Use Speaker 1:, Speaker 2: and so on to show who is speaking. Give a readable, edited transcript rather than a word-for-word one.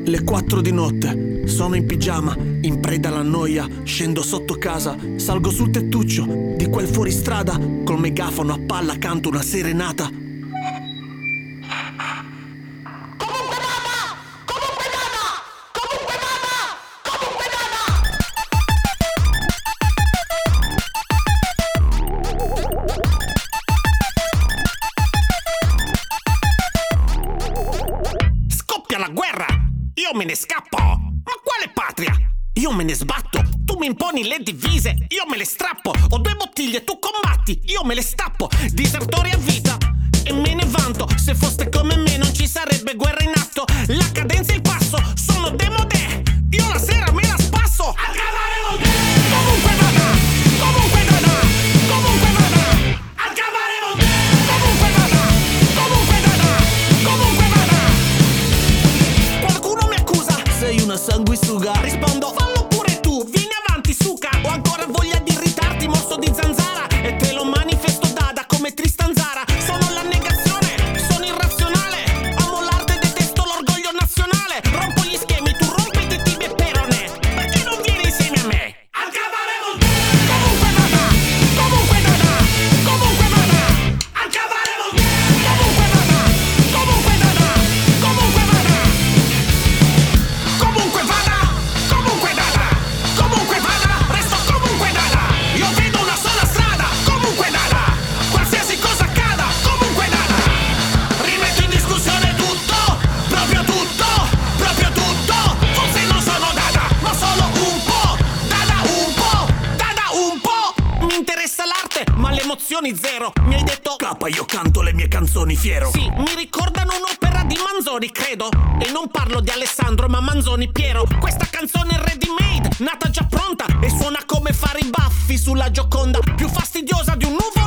Speaker 1: Le 4 di notte, sono in pigiama, in preda alla noia, scendo sotto casa, salgo sul tettuccio di quel fuoristrada, col megafono a palla canto una serenata.
Speaker 2: Scoppia la guerra! Io me ne scappo! Ma quale patria? Io me ne sbatto! Tu mi imponi le divise, io me le strappo! Ho 2 bottiglie, tu combatti, io me le stappo! Disertori a vita! E me ne vanto! Se foste come me non ci sarebbe guerra in atto! La cadenza e il passo sono demodè! Io la sera me la spasso! Al cavallo de! Comunque vada! Comunque vada! Comunque vada! Al cavallo de! Comunque vada! Comunque vada! Comunque vada! Qualcuno mi accusa!
Speaker 1: Sei una sanguisuga.
Speaker 2: Rispondo, fallo pure tu, vieni avanti, suca. Ho ancora voglia di irritarti, morso di zanzara. E te lo manifesto dada come Tristan Zara. Sono la negazione, sono irrazionale. Amo l'arte e detesto l'orgoglio nazionale. Rompo gli schemi, tu rompi di tibia e perone. Perché non vieni insieme a me? Al cavallo de! Comunque vada! Comunque vada! Comunque vada! Al cavallo de! Comunque vada! Comunque vada! Comunque vada! Comunque vada! Comunque vada! Comunque vada! Resto comunque dada! Io vedo una sola strada! Comunque dada! Qualsiasi cosa accada! Comunque dada! Rimetto in discussione tutto! Proprio tutto! Proprio tutto! Forse non sono dada! Ma solo un po'! Dada un po'! Dada un po'! Mi interessa l'arte, ma le emozioni zero! Mi hai detto...
Speaker 1: Capa, io canto le mie canzoni fiero.
Speaker 2: Sì, mi ricordano un'opera di Manzoni, credo. E non parlo di Alessandro, ma Manzoni Piero. Questa canzone è ready made, nata già pronta. E suona come fare i baffi sulla Gioconda. Più fastidiosa di un nuvola